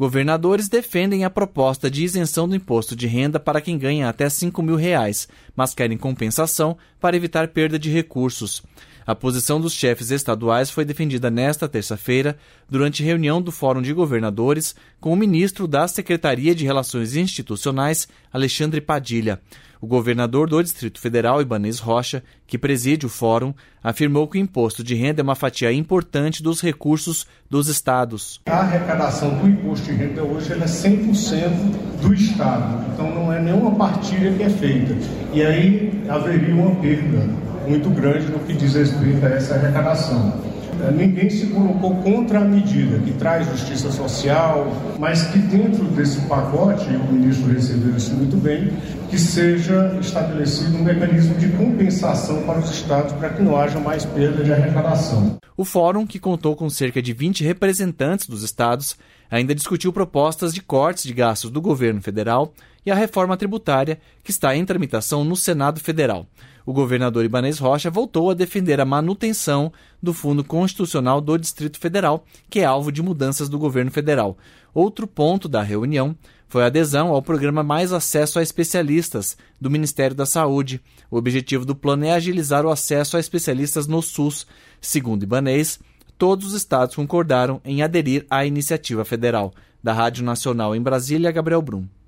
Governadores defendem a proposta de isenção do imposto de renda para quem ganha até R$ 5.000, mas querem compensação para evitar perda de recursos. A posição dos chefes estaduais foi defendida nesta terça-feira, durante reunião do Fórum de Governadores, com o ministro da Secretaria de Relações Institucionais, Alexandre Padilha. O governador do Distrito Federal, Ibanez Rocha, que preside o fórum, afirmou que o imposto de renda é uma fatia importante dos recursos dos estados. A arrecadação do imposto de renda hoje é 100% do estado, então não é nenhuma partilha que é feita. E aí haveria uma perda muito grande no que diz respeito a essa arrecadação. Ninguém se colocou contra a medida, que traz justiça social, mas que dentro desse pacote, e o ministro recebeu isso muito bem, que seja estabelecido um mecanismo de compensação para os estados para que não haja mais perda de arrecadação. O fórum, que contou com cerca de 20 representantes dos estados, ainda discutiu propostas de cortes de gastos do governo federal e a reforma tributária, que está em tramitação no Senado Federal. O governador Ibanez Rocha voltou a defender a manutenção do Fundo Constitucional do Distrito Federal, que é alvo de mudanças do governo federal. Outro ponto da reunião foi a adesão ao programa Mais Acesso a Especialistas, do Ministério da Saúde. O objetivo do plano é agilizar o acesso a especialistas no SUS. Segundo Ibanez, todos os estados concordaram em aderir à iniciativa federal. Da Rádio Nacional em Brasília, Gabriel Brum.